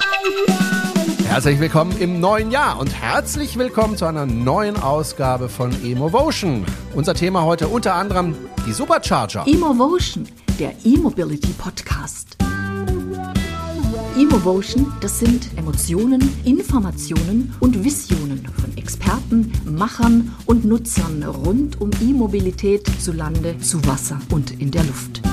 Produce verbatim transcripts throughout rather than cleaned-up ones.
Herzlich willkommen im neuen Jahr und herzlich willkommen zu einer neuen Ausgabe von eMovotion. Unser Thema heute unter anderem die Supercharger. eMovotion, der E-Mobility-Podcast. eMovotion, das sind Emotionen, Informationen und Visionen von Experten, Machern und Nutzern rund um E-Mobilität zu Lande, zu Wasser und in der Luft.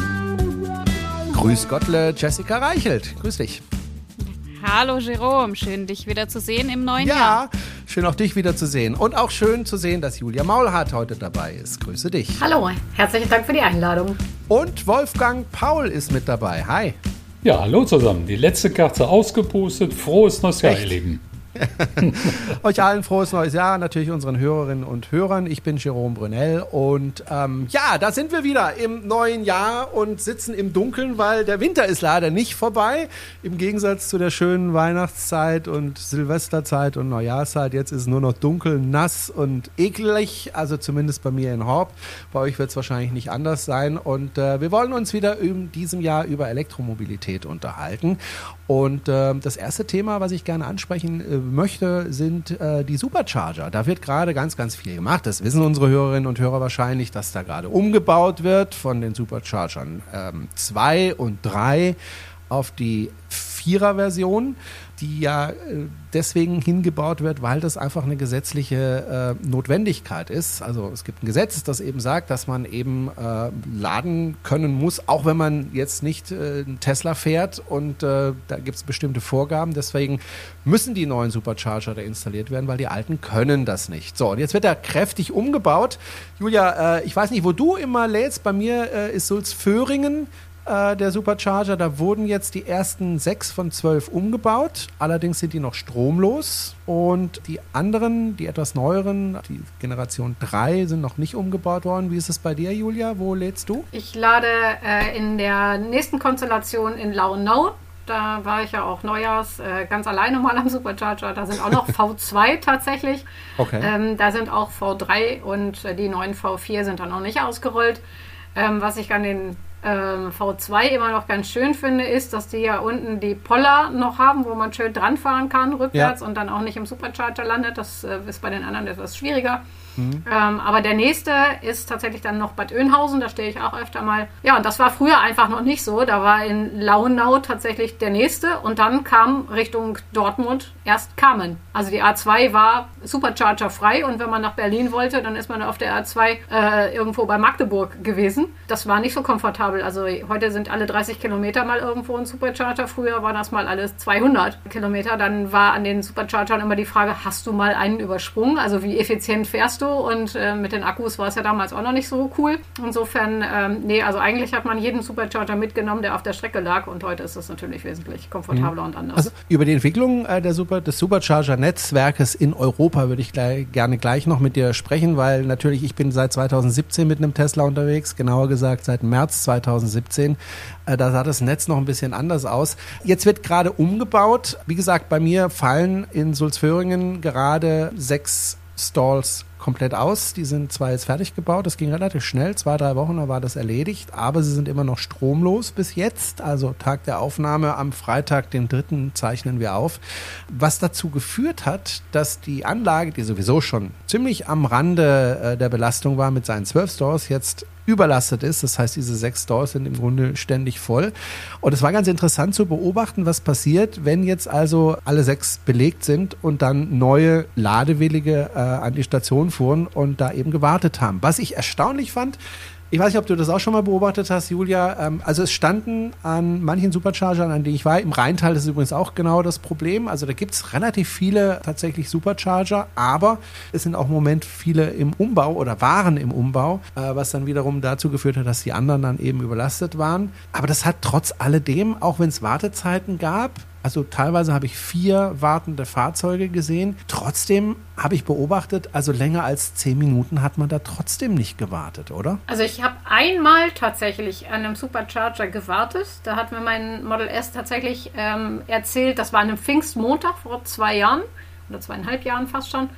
Grüß Gottle, Jessica Reichelt. Grüß dich. Hallo Jerome, schön dich wieder zu sehen im neuen ja, Jahr. Ja, schön auch dich wieder zu sehen. Und auch schön zu sehen, dass Julia Maulhardt heute dabei ist. Grüße dich. Hallo, herzlichen Dank für die Einladung. Und Wolfgang Paul ist mit dabei. Hi. Ja, hallo zusammen. Die letzte Kerze ausgepustet. Frohes neues Jahr, ihr Lieben. Euch allen frohes neues Jahr, natürlich unseren Hörerinnen und Hörern. Ich bin Jerome Brunel und ähm, ja, da sind wir wieder im neuen Jahr und sitzen im Dunkeln, weil der Winter ist leider nicht vorbei. Im Gegensatz zu der schönen Weihnachtszeit und Silvesterzeit und Neujahrszeit. Jetzt ist es nur noch dunkel, nass und eklig, also zumindest bei mir in Horb. Bei euch wird es wahrscheinlich nicht anders sein. Und äh, wir wollen uns wieder in diesem Jahr über Elektromobilität unterhalten. Und äh, das erste Thema, was ich gerne ansprechen äh, möchte, sind äh, die Supercharger. Da wird gerade ganz, ganz viel gemacht. Das wissen unsere Hörerinnen und Hörer wahrscheinlich, dass da gerade umgebaut wird von den Superchargern zwei und drei auf die Vierer-Version, die ja äh, deswegen hingebaut wird, weil das einfach eine gesetzliche äh, Notwendigkeit ist. Also es gibt ein Gesetz, das eben sagt, dass man eben äh, laden können muss, auch wenn man jetzt nicht äh, einen Tesla fährt und äh, da gibt es bestimmte Vorgaben. Deswegen müssen die neuen Supercharger da installiert werden, weil die alten können das nicht. So, und jetzt wird er kräftig umgebaut. Julia, äh, ich weiß nicht, wo du immer lädst. Bei mir äh, ist Sulzföhringen der Supercharger, da wurden jetzt die ersten sechs von zwölf umgebaut, allerdings sind die noch stromlos und die anderen, die etwas neueren, die Generation drei, sind noch nicht umgebaut worden. Wie ist es bei dir, Julia? Wo lädst du? Ich lade äh, in der nächsten Konstellation in Lauenau. Da war ich ja auch Neujahrs äh, ganz alleine mal am Supercharger. Da sind auch noch V zwei tatsächlich. Okay. Ähm, da sind auch V drei und äh, die neuen V vier sind da noch nicht ausgerollt. Ähm, was ich an den ähm, V zwei immer noch ganz schön finde, ist, dass die ja unten die Poller noch haben, wo man schön dran fahren kann rückwärts, ja, und dann auch nicht im Supercharger landet. Das äh, ist bei den anderen etwas schwieriger. Mhm. Ähm, aber der nächste ist tatsächlich dann noch Bad Oeynhausen, da stehe ich auch öfter mal. Ja, und das war früher einfach noch nicht so. Da war in Lauenau tatsächlich der nächste und dann kam Richtung Dortmund erst Kamen. Also die A zwei war Supercharger frei und wenn man nach Berlin wollte, dann ist man auf der A zwei äh, irgendwo bei Magdeburg gewesen. Das war nicht so komfortabel. Also heute sind alle dreißig Kilometer mal irgendwo ein Supercharger. Früher war das mal alles zweihundert Kilometer. Dann war an den Superchargern immer die Frage, hast du mal einen übersprungen? Also wie effizient fährst du? Und äh, mit den Akkus war es ja damals auch noch nicht so cool. Insofern, ähm, nee, also eigentlich hat man jeden Supercharger mitgenommen, der auf der Strecke lag und heute ist es natürlich wesentlich komfortabler, mhm, und anders. Also über die Entwicklung äh, der Super, des Supercharger-Netzwerkes in Europa würde ich gleich, gerne gleich noch mit dir sprechen, weil natürlich ich bin seit zweitausendsiebzehn mit einem Tesla unterwegs, genauer gesagt seit März zweitausendsiebzehn. Äh, da sah das Netz noch ein bisschen anders aus. Jetzt wird gerade umgebaut. Wie gesagt, bei mir fallen in Sulzföhringen gerade sechs Stalls komplett aus. Die sind zwar jetzt fertig gebaut, das ging relativ schnell, zwei, drei Wochen, da war das erledigt, aber sie sind immer noch stromlos bis jetzt. Also Tag der Aufnahme am Freitag, den dritten zeichnen wir auf. Was dazu geführt hat, dass die Anlage, die sowieso schon ziemlich am Rande äh, der Belastung war mit seinen zwölf Stores, jetzt überlastet ist. Das heißt, diese sechs Stores sind im Grunde ständig voll. Und es war ganz interessant zu beobachten, was passiert, wenn jetzt also alle sechs belegt sind und dann neue Ladewillige äh, an die Station fuhren und da eben gewartet haben. Was ich erstaunlich fand, ich weiß nicht, ob du das auch schon mal beobachtet hast, Julia. Ähm, also es standen an manchen Superchargern, an denen ich war, im Rheintal, das ist übrigens auch genau das Problem. Also da gibt es relativ viele tatsächlich Supercharger, aber es sind auch im Moment viele im Umbau oder waren im Umbau, äh, was dann wiederum dazu geführt hat, dass die anderen dann eben überlastet waren. Aber das hat trotz alledem, auch wenn es Wartezeiten gab, also teilweise habe ich vier wartende Fahrzeuge gesehen. Trotzdem habe ich beobachtet, also länger als zehn Minuten hat man da trotzdem nicht gewartet, oder? Also ich habe einmal tatsächlich an einem Supercharger gewartet. Da hat mir mein Model S tatsächlich ähm, erzählt, das war an einem Pfingstmontag vor zwei Jahren oder zweieinhalb Jahren fast schon.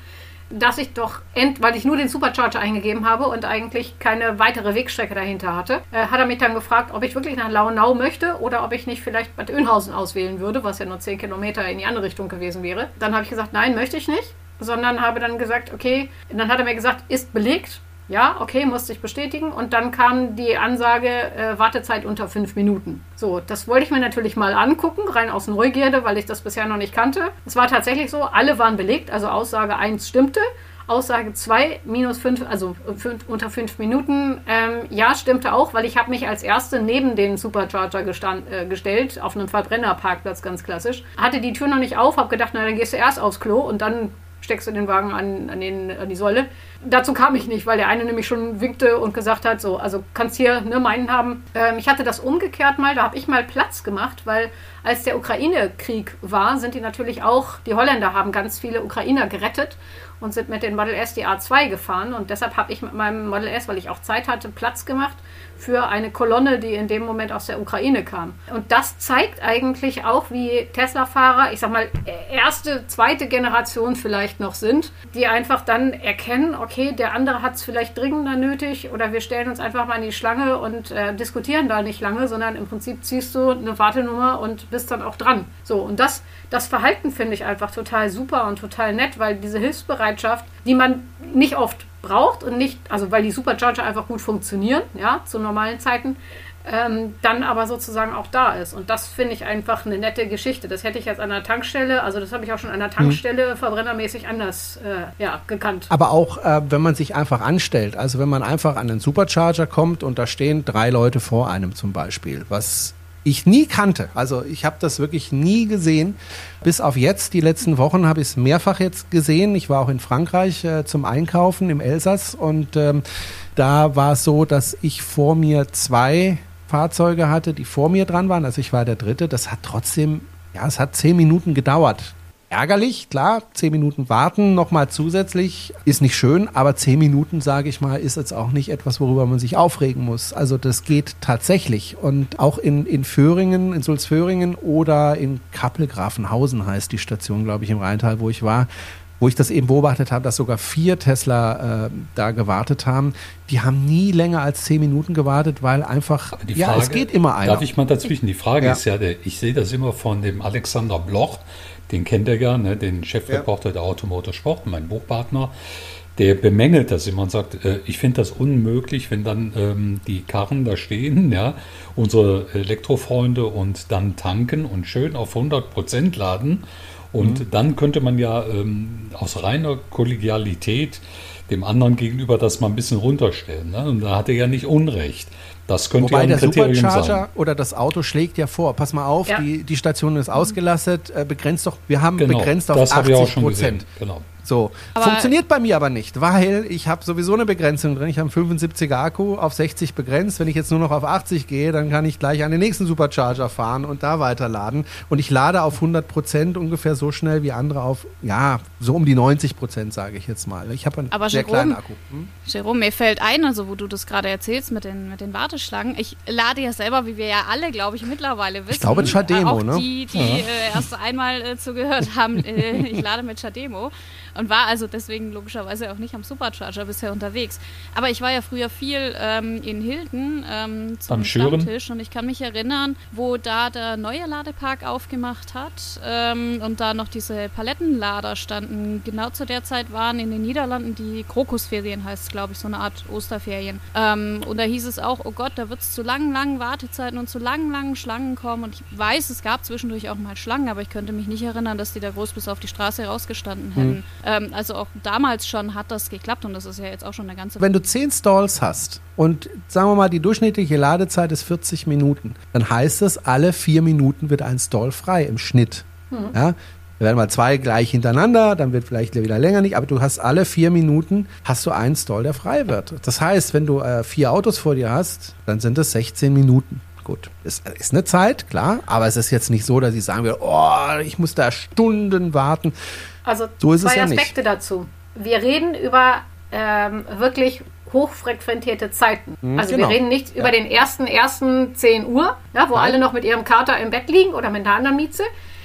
dass ich doch, end, weil ich nur den Supercharger eingegeben habe und eigentlich keine weitere Wegstrecke dahinter hatte, äh, hat er mich dann gefragt, ob ich wirklich nach Lauenau möchte oder ob ich nicht vielleicht Bad Oeynhausen auswählen würde, was ja nur zehn Kilometer in die andere Richtung gewesen wäre. Dann habe ich gesagt, nein, möchte ich nicht, sondern habe dann gesagt, okay, dann hat er mir gesagt, ist belegt. Ja, okay, musste ich bestätigen. Und dann kam die Ansage, äh, Wartezeit unter fünf Minuten. So, das wollte ich mir natürlich mal angucken, rein aus Neugierde, weil ich das bisher noch nicht kannte. Es war tatsächlich so, alle waren belegt, also Aussage eins stimmte. Aussage zwei, minus fünf, also fünf, unter fünf Minuten, ähm, ja, stimmte auch, weil ich habe mich als Erste neben den Supercharger gestand, äh, gestellt, auf einem Verbrennerparkplatz, ganz klassisch. Hatte die Tür noch nicht auf, habe gedacht, na, dann gehst du erst aufs Klo und dann steckst du den Wagen an, an, den, an die Säule. Dazu kam ich nicht, weil der eine nämlich schon winkte und gesagt hat, so, also kannst hier ne, meinen haben. Ähm, ich hatte das umgekehrt mal, da habe ich mal Platz gemacht, weil als der Ukraine-Krieg war, sind die natürlich auch, die Holländer haben ganz viele Ukrainer gerettet und sind mit den Model S die A zwei gefahren und deshalb habe ich mit meinem Model S, weil ich auch Zeit hatte, Platz gemacht für eine Kolonne, die in dem Moment aus der Ukraine kam. Und das zeigt eigentlich auch, wie Tesla-Fahrer, ich sag mal, erste, zweite Generation vielleicht noch sind, die einfach dann erkennen, okay, der andere hat es vielleicht dringender nötig oder wir stellen uns einfach mal in die Schlange und äh, diskutieren da nicht lange, sondern im Prinzip ziehst du eine Wartenummer und bist dann auch dran. So, und das, das Verhalten finde ich einfach total super und total nett, weil diese Hilfsbereitschaft, die man nicht oft braucht und nicht, also weil die Supercharger einfach gut funktionieren, ja, zu normalen Zeiten, ähm, dann aber sozusagen auch da ist. Und das finde ich einfach eine nette Geschichte. Das hätte ich jetzt an der Tankstelle, also das habe ich auch schon an der Tankstelle hm. verbrennermäßig anders äh, ja, gekannt. Aber auch, äh, wenn man sich einfach anstellt, also wenn man einfach an den Supercharger kommt und da stehen drei Leute vor einem zum Beispiel, was ich nie kannte. Also ich habe das wirklich nie gesehen. Bis auf jetzt, die letzten Wochen, habe ich es mehrfach jetzt gesehen. Ich war auch in Frankreich äh, zum Einkaufen im Elsass und ähm, da war es so, dass ich vor mir zwei Fahrzeuge hatte, die vor mir dran waren. Also ich war der Dritte. Das hat trotzdem, ja, es hat zehn Minuten gedauert. Ärgerlich, klar, zehn Minuten warten, nochmal zusätzlich, ist nicht schön, aber zehn Minuten, sage ich mal, ist jetzt auch nicht etwas, worüber man sich aufregen muss. Also das geht tatsächlich und auch in, in Föhringen, in Sulzföhringen oder in Kappel-Grafenhausen heißt die Station, glaube ich, im Rheintal, wo ich war, wo ich das eben beobachtet habe, dass sogar vier Tesla äh, da gewartet haben. Die haben nie länger als zehn Minuten gewartet, weil einfach, die ja, Frage, es geht immer einer. Darf ich mal dazwischen? Die Frage ja. ist ja, der, ich sehe das immer von dem Alexander Bloch, den kennt er ja, ne, den Chefreporter ja. der Automotor Sport, mein Buchpartner, der bemängelt das immer und sagt, äh, ich finde das unmöglich, wenn dann ähm, die Karren da stehen, ja, unsere Elektrofreunde und dann tanken und schön auf hundert Prozent laden. Und mhm. dann könnte man ja ähm, aus reiner Kollegialität dem anderen gegenüber das mal ein bisschen runterstellen. Ne? Und da hat er ja nicht Unrecht. Das könnte Wobei ja ein der Kriterium Supercharger sein. Oder das Auto schlägt ja vor, pass mal auf, ja. die, die Station ist ausgelastet, äh, begrenzt doch, wir haben Genau, begrenzt auf das habe ich auch achtzig schon Prozent. gesehen. Genau. So, Aber funktioniert bei mir aber nicht, weil ich habe sowieso eine Begrenzung drin. Ich habe einen fünfundsiebziger Akku auf sechzig begrenzt. Wenn ich jetzt nur noch auf achtzig gehe, dann kann ich gleich an den nächsten Supercharger fahren und da weiterladen. Und ich lade auf hundert Prozent ungefähr so schnell wie andere auf, ja, so um die neunzig Prozent, sage ich jetzt mal. Ich habe einen Aber sehr Jerome, kleinen Akku. Hm? Jerome, mir fällt ein, also wo du das gerade erzählst mit den, mit den Warteschlangen, ich lade ja selber, wie wir ja alle, glaube ich, mittlerweile wissen. Ich glaube, mit Chademo, äh, auch ne? die, die ja. äh, erst einmal äh, zugehört haben, äh, ich lade mit Chademo und war also deswegen logischerweise auch nicht am Supercharger bisher unterwegs. Aber ich war ja früher viel ähm, in Hilden ähm, zum Stammtisch und ich kann mich erinnern, wo da der neue Ladepark aufgemacht hat ähm, und da noch diese Palettenlader standen. Genau zu der Zeit waren in den Niederlanden die Krokusferien, heißt es, glaube ich, so eine Art Osterferien. Ähm, und da hieß es auch, oh Gott, da wird es zu langen, langen Wartezeiten und zu langen, langen Schlangen kommen. Und ich weiß, es gab zwischendurch auch mal Schlangen, aber ich könnte mich nicht erinnern, dass die da groß bis auf die Straße rausgestanden hätten. Mhm. Ähm, also auch damals schon hat das geklappt und das ist ja jetzt auch schon eine ganze... Wenn du zehn Stalls hast und sagen wir mal, die durchschnittliche Ladezeit ist vierzig Minuten, dann heißt es, alle vier Minuten wird ein Stall frei im Schnitt. Mhm. Ja? Wir werden mal zwei gleich hintereinander, dann wird vielleicht wieder länger nicht, aber du hast alle vier Minuten, hast du einen Stall, der frei wird. Das heißt, wenn du äh, vier Autos vor dir hast, dann sind es sechzehn Minuten. Gut, es ist eine Zeit, klar, aber es ist jetzt nicht so, dass ich sagen will, oh, ich muss da Stunden warten. Also so ist zwei es ja Aspekte nicht. dazu. Wir reden über ähm, wirklich hochfrequentierte Zeiten. Mhm, also genau. wir reden nicht ja. über den ersten, ersten zehn Uhr, ja, wo Nein. alle noch mit ihrem Kater im Bett liegen oder mit einer anderen Mieze.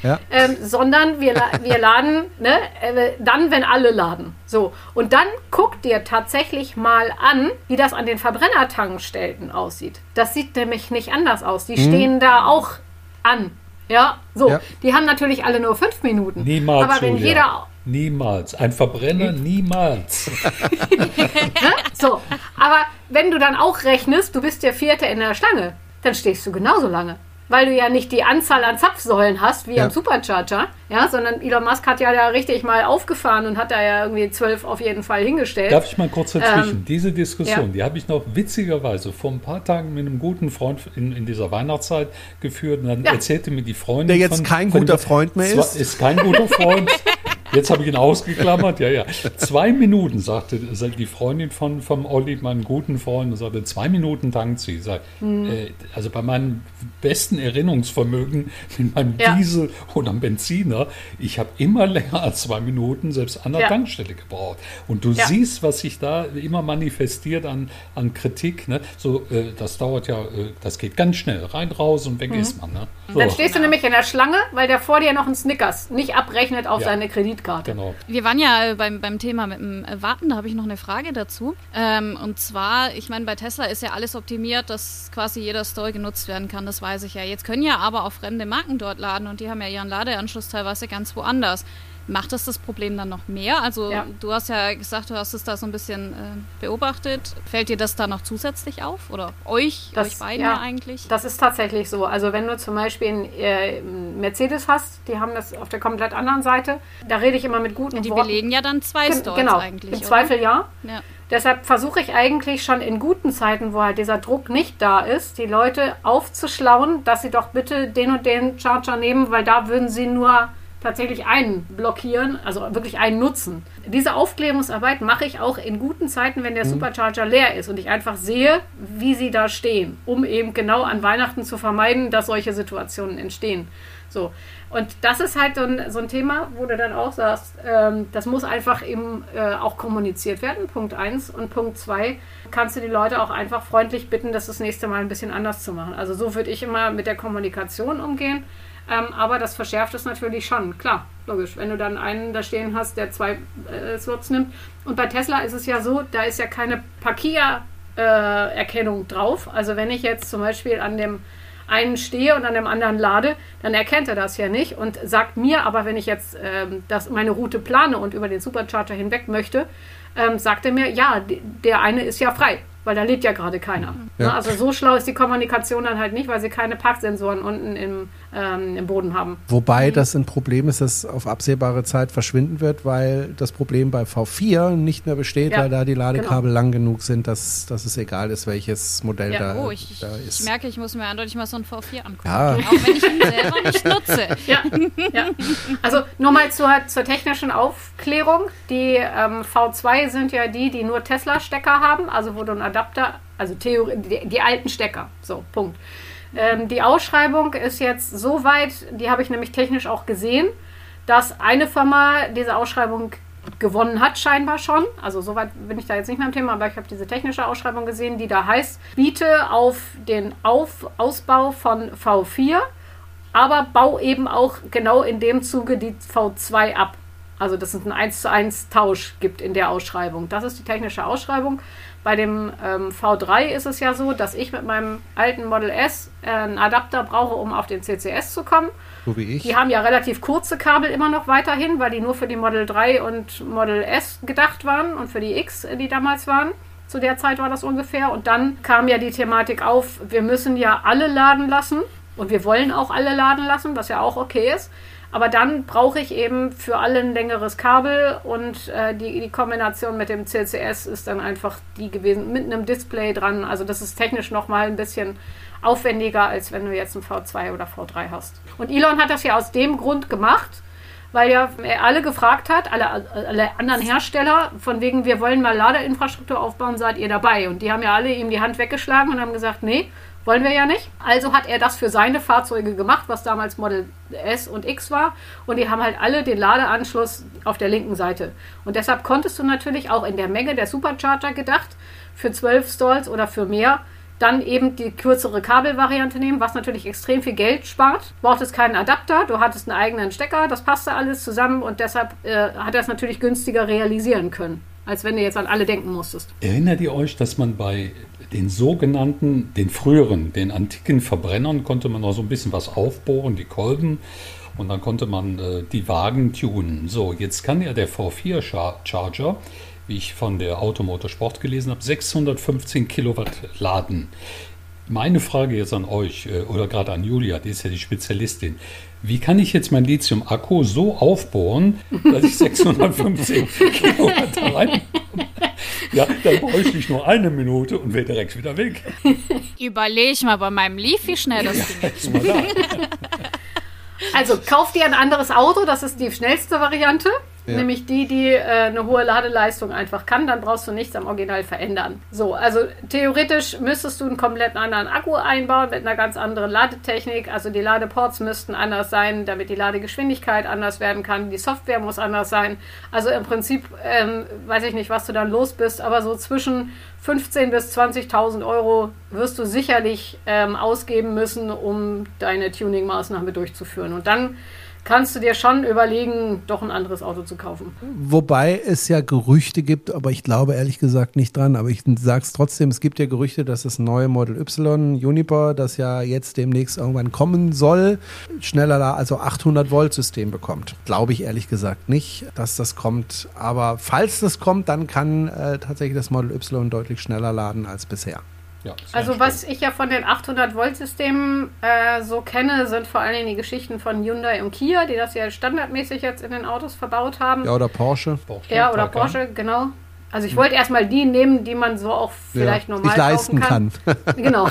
Ja. Ähm, sondern wir, wir laden ne, äh, dann, wenn alle laden. So. Und dann guck dir tatsächlich mal an, wie das an den Verbrennertankstellen aussieht. Das sieht nämlich nicht anders aus. Die mhm. stehen da auch an. Ja, so. Ja. Die haben natürlich alle nur fünf Minuten. Niemals, aber wenn Julia. jeder Niemals. Ein Verbrenner niemals. So, aber wenn du dann auch rechnest, du bist der Vierte in der Schlange, dann stehst du genauso lange. Weil du ja nicht die Anzahl an Zapfsäulen hast, wie ja. am Supercharger, ja, sondern Elon Musk hat ja da richtig mal aufgefahren und hat da ja irgendwie zwölf auf jeden Fall hingestellt. Darf ich mal kurz dazwischen? Ähm, Diese Diskussion, ja. die habe ich noch witzigerweise vor ein paar Tagen mit einem guten Freund in, in dieser Weihnachtszeit geführt und dann ja. erzählte mir die Freundin. Der jetzt von, kein von, guter Freund mehr ist? Ist kein guter Freund. Jetzt habe ich ihn ausgeklammert, ja, ja. Zwei Minuten, sagte die Freundin von, vom Olli, meinem guten Freund, und sagte, zwei Minuten tankt sie. Sag, hm. äh, also bei meinem besten Erinnerungsvermögen mit meinem ja. Diesel oder Benziner, ich habe immer länger als zwei Minuten selbst an der ja. Tankstelle gebraucht. Und du ja. siehst, was sich da immer manifestiert an, an Kritik. Ne? So, äh, das dauert ja, äh, das geht ganz schnell, rein, raus und weg mhm. ist man. Ne? So. Dann stehst du nämlich in der Schlange, weil der vor dir noch einen Snickers nicht abrechnet auf ja. seine Kreditkarte. Genau. Wir waren ja beim, beim Thema mit dem Warten, da habe ich noch eine Frage dazu. Ähm, und zwar, ich meine, bei Tesla ist ja alles optimiert, dass quasi jeder Store genutzt werden kann, das weiß ich ja. Jetzt können ja aber auch fremde Marken dort laden und die haben ja ihren Ladeanschluss teilweise ganz woanders. Macht das das Problem dann noch mehr? Also ja. du hast ja gesagt, du hast es da so ein bisschen äh, beobachtet. Fällt dir das da noch zusätzlich auf? Oder euch, das, euch beiden ja, ja eigentlich? Das ist tatsächlich so. Also wenn du zum Beispiel einen äh, Mercedes hast, die haben das auf der komplett anderen Seite, da rede ich immer mit guten ja, die Worten. Die belegen ja dann zwei Gen- Stores genau, eigentlich, im oder? Zweifel ja. ja. Deshalb versuche ich eigentlich schon in guten Zeiten, wo halt dieser Druck nicht da ist, die Leute aufzuschlauen, dass sie doch bitte den und den Charger nehmen, weil da würden sie nur tatsächlich einen blockieren, also wirklich einen nutzen. Diese Aufklärungsarbeit mache ich auch in guten Zeiten, wenn der mhm. Supercharger leer ist und ich einfach sehe, wie sie da stehen, um eben genau an Weihnachten zu vermeiden, dass solche Situationen entstehen. So. Und das ist halt so ein, so ein Thema, wo du dann auch sagst, ähm, das muss einfach eben äh, auch kommuniziert werden, Punkt eins. Und Punkt zwei, kannst du die Leute auch einfach freundlich bitten, das das nächste Mal ein bisschen anders zu machen. Also so würde ich immer mit der Kommunikation umgehen. Ähm, aber das verschärft es natürlich schon, klar, logisch. Wenn du dann einen da stehen hast, der zwei äh, Slots nimmt. Und bei Tesla ist es ja so, da ist ja keine Parkier-Erkennung äh, drauf. Also wenn ich jetzt zum Beispiel an dem einen stehe und an dem anderen lade, dann erkennt er das ja nicht und sagt mir aber, wenn ich jetzt ähm, das, meine Route plane und über den Supercharger hinweg möchte, ähm, sagt er mir, ja, d- der eine ist ja frei. Weil da lebt ja gerade keiner. Ja. Also so schlau ist die Kommunikation dann halt nicht, weil sie keine Parksensoren unten im, ähm, im Boden haben. Wobei das ein Problem ist, das auf absehbare Zeit verschwinden wird, weil das Problem bei V vier nicht mehr besteht, ja, weil da die Ladekabel genau. lang genug sind, dass, dass es egal ist, welches Modell ja, da, oh, ich, da ist. Ich merke, ich muss mir eindeutig mal so ein V vier angucken. Ja. Auch wenn ich ihn selber nicht nutze. Ja, ja. Also nur mal zur, zur technischen Aufklärung. Die ähm, V zwei sind ja die, die nur Tesla-Stecker haben, also wo du einen Adapter, also Theorie, die, die alten Stecker, so, Punkt. Ähm, die Ausschreibung ist jetzt so weit, die habe ich nämlich technisch auch gesehen, dass eine Firma diese Ausschreibung gewonnen hat, scheinbar schon. Also soweit bin ich da jetzt nicht mehr im Thema, aber ich habe diese technische Ausschreibung gesehen, die da heißt, biete auf den auf Ausbau von V vier, aber bau eben auch genau in dem Zuge die V zwei ab. Also dass es einen eins zu eins Tausch gibt in der Ausschreibung. Das ist die technische Ausschreibung. Bei dem ähm, V drei ist es ja so, dass ich mit meinem alten Model S äh, einen Adapter brauche, um auf den C C S zu kommen. So wie ich. Die haben ja relativ kurze Kabel immer noch weiterhin, weil die nur für die Model drei und Model S gedacht waren und für die X, die damals waren. Zu der Zeit war das ungefähr. Und dann kam ja die Thematik auf, wir müssen ja alle laden lassen. Und wir wollen auch alle laden lassen, was ja auch okay ist. Aber dann brauche ich eben für alle ein längeres Kabel und äh, die, die Kombination mit dem C C S ist dann einfach die gewesen, mit einem Display dran. Also das ist technisch nochmal ein bisschen aufwendiger, als wenn du jetzt ein V zwei oder V drei hast. Und Elon hat das ja aus dem Grund gemacht, weil ja er alle gefragt hat, alle, alle anderen Hersteller, von wegen, wir wollen mal Ladeinfrastruktur aufbauen, seid ihr dabei? Und die haben ja alle ihm die Hand weggeschlagen und haben gesagt, nee, wollen wir ja nicht. Also hat er das für seine Fahrzeuge gemacht, was damals Model S und X war. Und die haben halt alle den Ladeanschluss auf der linken Seite. Und deshalb konntest du natürlich auch in der Menge der Supercharger gedacht, für zwölf Stalls oder für mehr, dann eben die kürzere Kabelvariante nehmen, was natürlich extrem viel Geld spart. Braucht es keinen Adapter, du hattest einen eigenen Stecker, das passte alles zusammen und deshalb äh, hat er es natürlich günstiger realisieren können, als wenn du jetzt an alle denken musstest. Erinnert ihr euch, dass man bei den sogenannten, den früheren, den antiken Verbrennern konnte man noch so ein bisschen was aufbohren, die Kolben, und dann konnte man äh, die Wagen tunen. So, jetzt kann ja der V vier Charger, wie ich von der Automotor Sport gelesen habe, sechshundertfünfzehn Kilowatt laden. Meine Frage jetzt an euch äh, oder gerade an Julia, die ist ja die Spezialistin. Wie kann ich jetzt mein Lithium-Akku so aufbohren, dass ich sechshundertfünfzehn Kilowatt da rein? Ja, dann bräuchte ich nur eine Minute und wäre direkt wieder weg. Überleg mal bei meinem Leaf, wie schnell das Ding ist. Ja, Also kauf dir ein anderes Auto, das ist die schnellste Variante, ja. Nämlich die, die äh, eine hohe Ladeleistung einfach kann, dann brauchst du nichts am Original verändern. So, also theoretisch müsstest du einen komplett anderen Akku einbauen mit einer ganz anderen Ladetechnik, also die Ladeports müssten anders sein, damit die Ladegeschwindigkeit anders werden kann, die Software muss anders sein, also im Prinzip, ähm, weiß ich nicht, was du dann los bist, aber so zwischen fünfzehntausend bis zwanzigtausend Euro wirst du sicherlich ähm, ausgeben müssen, um deine Tuning-Maßnahme durchzuführen. Und dann kannst du dir schon überlegen, doch ein anderes Auto zu kaufen. Wobei es ja Gerüchte gibt, aber ich glaube ehrlich gesagt nicht dran, aber ich sage es trotzdem, es gibt ja Gerüchte, dass das neue Model Y, Juniper, das ja jetzt demnächst irgendwann kommen soll, schneller, also achthundert Volt System bekommt. Glaube ich ehrlich gesagt nicht, dass das kommt, aber falls das kommt, dann kann äh, tatsächlich das Model Y deutlich schneller laden als bisher. Ja, also was ich ja von den achthundert Volt Systemen äh, so kenne, sind vor allen Dingen die Geschichten von Hyundai und Kia, die das ja standardmäßig jetzt in den Autos verbaut haben. Ja, oder Porsche. Porsche ja, oder Porsche, genau. Also ich wollte erstmal die nehmen, die man so auch vielleicht ja, normal sich leisten kaufen kann. kann. Genau.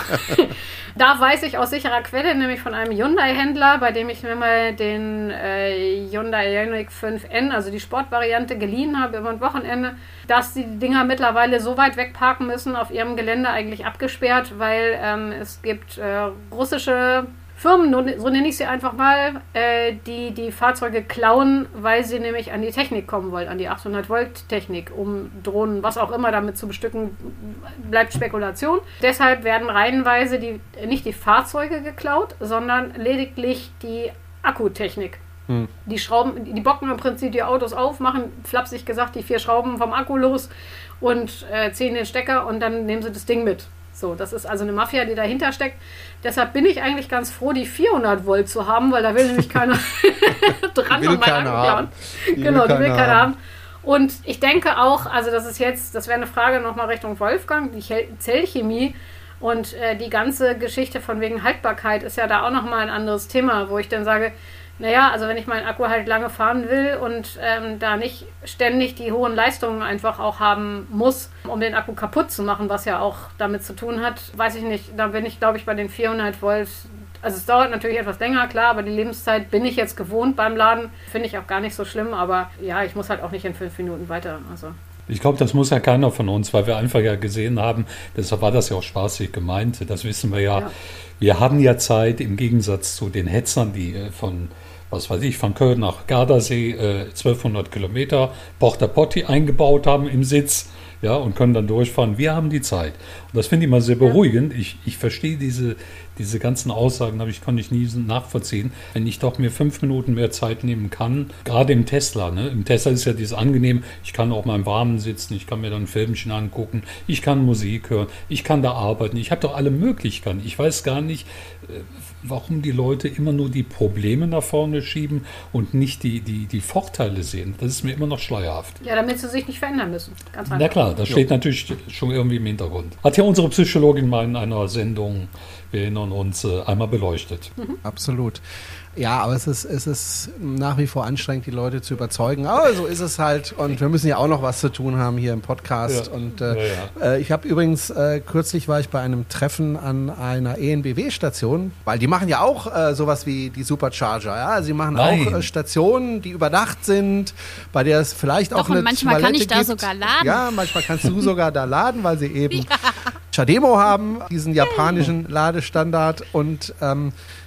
Da weiß ich aus sicherer Quelle, nämlich von einem Hyundai-Händler, bei dem ich mir mal den äh, Hyundai Ioniq fünf N, also die Sportvariante, geliehen habe über ein Wochenende, dass die Dinger mittlerweile so weit wegparken müssen, auf ihrem Gelände eigentlich abgesperrt, weil ähm, es gibt äh, russische Firmen, so nenne ich sie einfach mal, äh, die die Fahrzeuge klauen, weil sie nämlich an die Technik kommen wollen, an die achthundert Volt Technik, um Drohnen, was auch immer damit zu bestücken, bleibt Spekulation. Deshalb werden reihenweise die, nicht die Fahrzeuge geklaut, sondern lediglich die Akkutechnik. Hm. Die Schrauben, die bocken im Prinzip die Autos auf, machen flapsig gesagt die vier Schrauben vom Akku los und äh, ziehen den Stecker und dann nehmen sie das Ding mit. So, das ist also eine Mafia, die dahinter steckt. Deshalb bin ich eigentlich ganz froh, die vierhundert Volt zu haben, weil da will nämlich keiner dran will an meinen Akku klauen. Genau, die will keiner haben. haben. Und ich denke auch, also das ist jetzt, das wäre eine Frage nochmal Richtung Wolfgang, die Zellchemie und äh, die ganze Geschichte von wegen Haltbarkeit ist ja da auch nochmal ein anderes Thema, wo ich dann sage, naja, also wenn ich meinen Akku halt lange fahren will und ähm, da nicht ständig die hohen Leistungen einfach auch haben muss, um den Akku kaputt zu machen, was ja auch damit zu tun hat, weiß ich nicht, da bin ich, glaube ich, bei den vierhundert Volt, also es dauert natürlich etwas länger, klar, aber die Lebenszeit bin ich jetzt gewohnt beim Laden, finde ich auch gar nicht so schlimm, aber ja, ich muss halt auch nicht in fünf Minuten weiter, also... Ich glaube, das muss ja keiner von uns, weil wir einfach ja gesehen haben, deshalb war das ja auch spaßig gemeint, das wissen wir ja. ja. Wir haben ja Zeit, im Gegensatz zu den Hetzern, die äh, von, was weiß ich, von Köln nach Gardasee äh, zwölfhundert Kilometer Porta Potti eingebaut haben im Sitz, ja, und können dann durchfahren. Wir haben die Zeit. Und das finde ich mal sehr beruhigend. Ja. Ich, ich verstehe diese, diese ganzen Aussagen, aber ich konnte ich nie nachvollziehen. Wenn ich doch mir fünf Minuten mehr Zeit nehmen kann, gerade im Tesla, ne? Im Tesla ist ja dieses angenehm, ich kann auch mal im Warmen sitzen, ich kann mir dann ein Filmchen angucken, ich kann Musik hören, ich kann da arbeiten, ich habe doch alle Möglichkeiten. Ich weiß gar nicht, warum die Leute immer nur die Probleme nach vorne schieben und nicht die, die, die Vorteile sehen. Das ist mir immer noch schleierhaft. Ja, damit sie sich nicht verändern müssen. Ganz einfach. Na klar, das steht jo. natürlich schon irgendwie im Hintergrund. Hat ja unsere Psychologin mal in einer Sendung, wir erinnern uns, einmal beleuchtet. Mhm. Absolut. Ja, aber es ist, es ist nach wie vor anstrengend, die Leute zu überzeugen. Aber so ist es halt. Und wir müssen ja auch noch was zu tun haben hier im Podcast. Ja. Und äh, ja, ja. Äh, ich habe übrigens, äh, kürzlich war ich bei einem Treffen an einer E N B W-Station, weil die machen ja auch äh, sowas wie die Supercharger. Ja? Sie machen Nein. auch äh, Stationen, die überdacht sind, bei der es vielleicht Doch, auch eine und manchmal Toilette kann ich da gibt. sogar laden. Ja, manchmal kannst du sogar da laden, weil sie eben ja. Chademo haben, diesen japanischen Ladestandard. Und ähm,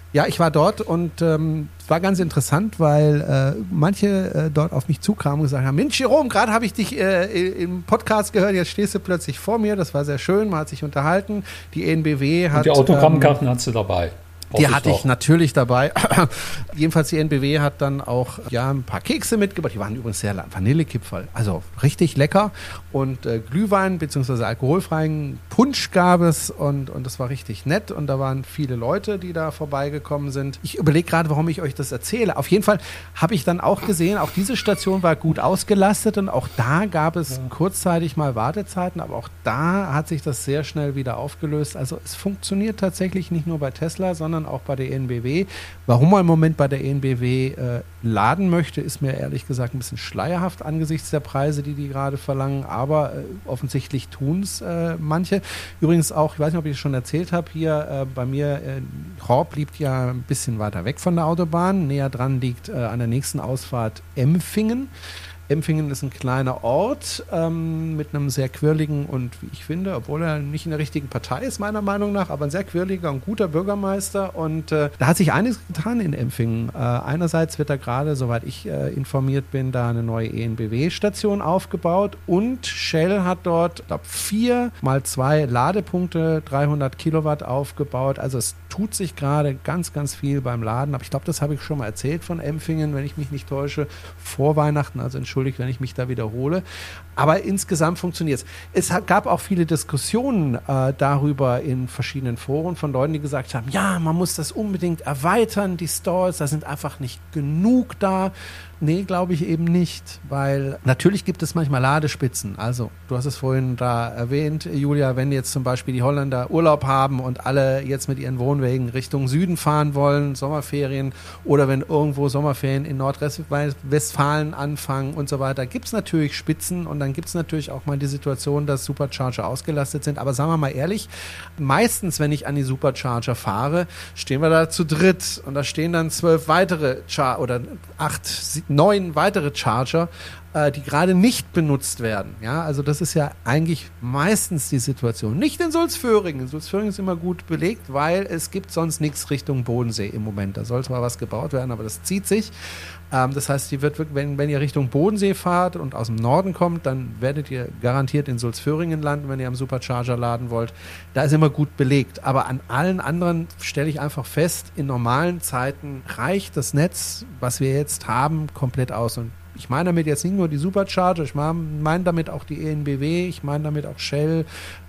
Ja, ich war dort und ähm, es war ganz interessant, weil äh, manche äh, dort auf mich zukamen und gesagt haben, Mensch, Jerome, gerade habe ich dich äh, im Podcast gehört, jetzt stehst du plötzlich vor mir. Das war sehr schön, man hat sich unterhalten. Die E N B W hat... Und die Autogrammkarten ähm, hast du dabei? Die hatte ich natürlich dabei. Jedenfalls die E N B W hat dann auch ja, ein paar Kekse mitgebracht. Die waren übrigens sehr Vanillekipferl. Also richtig lecker. Und äh, Glühwein bzw. alkoholfreien Punsch gab es. Und, und das war richtig nett. Und da waren viele Leute, die da vorbeigekommen sind. Ich überlege gerade, warum ich euch das erzähle. Auf jeden Fall habe ich dann auch gesehen, auch diese Station war gut ausgelastet. Und auch da gab es ja. kurzzeitig mal Wartezeiten. Aber auch da hat sich das sehr schnell wieder aufgelöst. Also es funktioniert tatsächlich nicht nur bei Tesla, sondern auch bei der E N B W. Warum man im Moment bei der E N B W äh, laden möchte, ist mir ehrlich gesagt ein bisschen schleierhaft angesichts der Preise, die die gerade verlangen, aber äh, offensichtlich tun es äh, manche. Übrigens auch, ich weiß nicht, ob ich es schon erzählt habe, hier äh, bei mir, äh, Horb liegt ja ein bisschen weiter weg von der Autobahn, näher dran liegt äh, an der nächsten Ausfahrt Empfingen. Empfingen ist ein kleiner Ort ähm, mit einem sehr quirligen und, wie ich finde, obwohl er nicht in der richtigen Partei ist, meiner Meinung nach, aber ein sehr quirliger und guter Bürgermeister. Und äh, da hat sich einiges getan in Empfingen. Äh, einerseits wird da gerade, soweit ich äh, informiert bin, da eine neue E N B W-Station aufgebaut und Shell hat dort, ich glaube, vier mal zwei Ladepunkte, dreihundert Kilowatt aufgebaut. Also es tut sich gerade ganz, ganz viel beim Laden. Aber ich glaube, das habe ich schon mal erzählt von Empfingen, wenn ich mich nicht täusche, vor Weihnachten, also Entschuldigung, wenn ich mich da wiederhole. Aber insgesamt funktioniert es. Es hat, gab auch viele Diskussionen äh, darüber in verschiedenen Foren von Leuten, die gesagt haben, ja, man muss das unbedingt erweitern, die Stores, da sind einfach nicht genug da. Nee, glaube ich eben nicht, weil natürlich gibt es manchmal Ladespitzen. Also, du hast es vorhin da erwähnt, Julia, wenn jetzt zum Beispiel die Holländer Urlaub haben und alle jetzt mit ihren Wohnwegen Richtung Süden fahren wollen, Sommerferien, oder wenn irgendwo Sommerferien in Nordrhein-Westfalen anfangen und so weiter, gibt es natürlich Spitzen und dann gibt es natürlich auch mal die Situation, dass Supercharger ausgelastet sind. Aber sagen wir mal ehrlich, meistens, wenn ich an die Supercharger fahre, stehen wir da zu dritt und da stehen dann zwölf weitere Char- oder acht, sieben, neun weitere Charger, äh, die gerade nicht benutzt werden. Ja, also das ist ja eigentlich meistens die Situation. Nicht in Sulzföhringen. In Sulzföhringen ist immer gut belegt, weil es gibt sonst nichts Richtung Bodensee im Moment. Da soll zwar was gebaut werden, aber das zieht sich. Ähm, das heißt, die wird wirklich, wenn, wenn ihr Richtung Bodensee fahrt und aus dem Norden kommt, dann werdet ihr garantiert in Sulzföhringen landen, wenn ihr am Supercharger laden wollt. Da ist immer gut belegt. Aber an allen anderen stelle ich einfach fest, in normalen Zeiten reicht das Netz, was wir jetzt haben, komplett aus. Und ich meine damit jetzt nicht nur die Supercharger, ich meine damit auch die E N B W, ich meine damit auch Shell,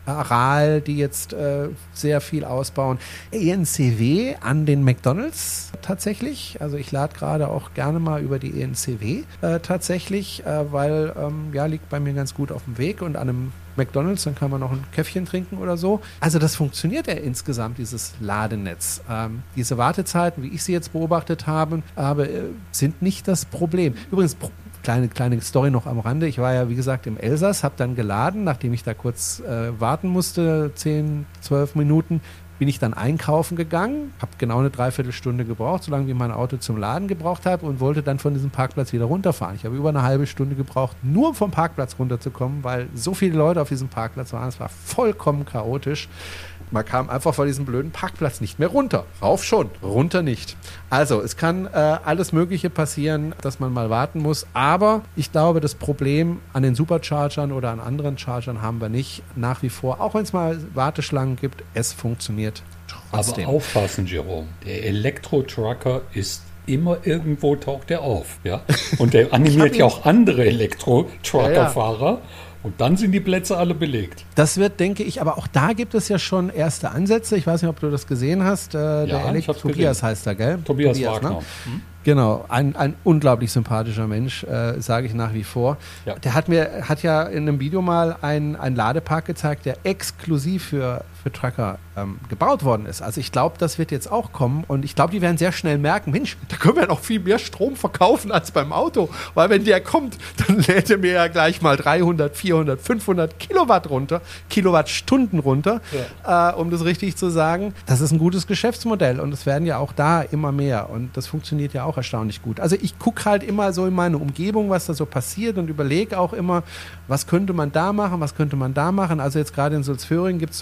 Aral, die jetzt äh, sehr viel ausbauen. E N C W an den McDonalds tatsächlich. Also ich lade gerade auch gerne mal über die E N C W äh, tatsächlich, äh, weil ähm, ja, liegt bei mir ganz gut auf dem Weg und an einem McDonalds, dann kann man noch ein Käffchen trinken oder so. Also das funktioniert ja insgesamt, dieses Ladenetz. Ähm, diese Wartezeiten, wie ich sie jetzt beobachtet habe, habe äh, sind nicht das Problem. Übrigens, pro- Kleine, kleine Story noch am Rande. Ich war ja, wie gesagt, im Elsass, habe dann geladen, nachdem ich da kurz äh, warten musste, zehn, zwölf Minuten, bin ich dann einkaufen gegangen, habe genau eine Dreiviertelstunde gebraucht, solange wie mein Auto zum Laden gebraucht habe und wollte dann von diesem Parkplatz wieder runterfahren. Ich habe über eine halbe Stunde gebraucht, nur um vom Parkplatz runterzukommen, weil so viele Leute auf diesem Parkplatz waren. Es war vollkommen chaotisch. Man kam einfach von diesem blöden Parkplatz nicht mehr runter. Rauf schon, runter nicht. Also es kann äh, alles Mögliche passieren, dass man mal warten muss. Aber ich glaube, das Problem an den Superchargern oder an anderen Chargern haben wir nicht. Nach wie vor, auch wenn es mal Warteschlangen gibt, es funktioniert trotzdem. Aber aufpassen, Jerome. Der Elektro-Trucker ist immer irgendwo, taucht er auf. Ja? Und der animiert ja auch andere Elektro-Trucker-Fahrer. Ja, ja. Und dann sind die Plätze alle belegt. Das wird, denke ich, aber auch da gibt es ja schon erste Ansätze. Ich weiß nicht, ob du das gesehen hast. Äh, ja, der Elektro- Tobias heißt er, gell? Tobias, Tobias Wagner. Ne? Hm? Genau, ein, ein unglaublich sympathischer Mensch, äh, sage ich nach wie vor. Ja. Der hat mir hat ja in einem Video mal einen Ladepark gezeigt, der exklusiv für, für Trucker ähm, gebaut worden ist. Also ich glaube, das wird jetzt auch kommen und ich glaube, die werden sehr schnell merken, Mensch, da können wir noch viel mehr Strom verkaufen als beim Auto, weil wenn der kommt, dann lädt er mir ja gleich mal dreihundert, vierhundert, fünfhundert Kilowatt runter, Kilowattstunden runter, ja. äh, um das richtig zu sagen. Das ist ein gutes Geschäftsmodell und es werden ja auch da immer mehr und das funktioniert ja auch erstaunlich gut. Also ich gucke halt immer so in meine Umgebung, was da so passiert und überlege auch immer, was könnte man da machen, was könnte man da machen. Also jetzt gerade in Sulzföhringen gibt es zum Beispiel einen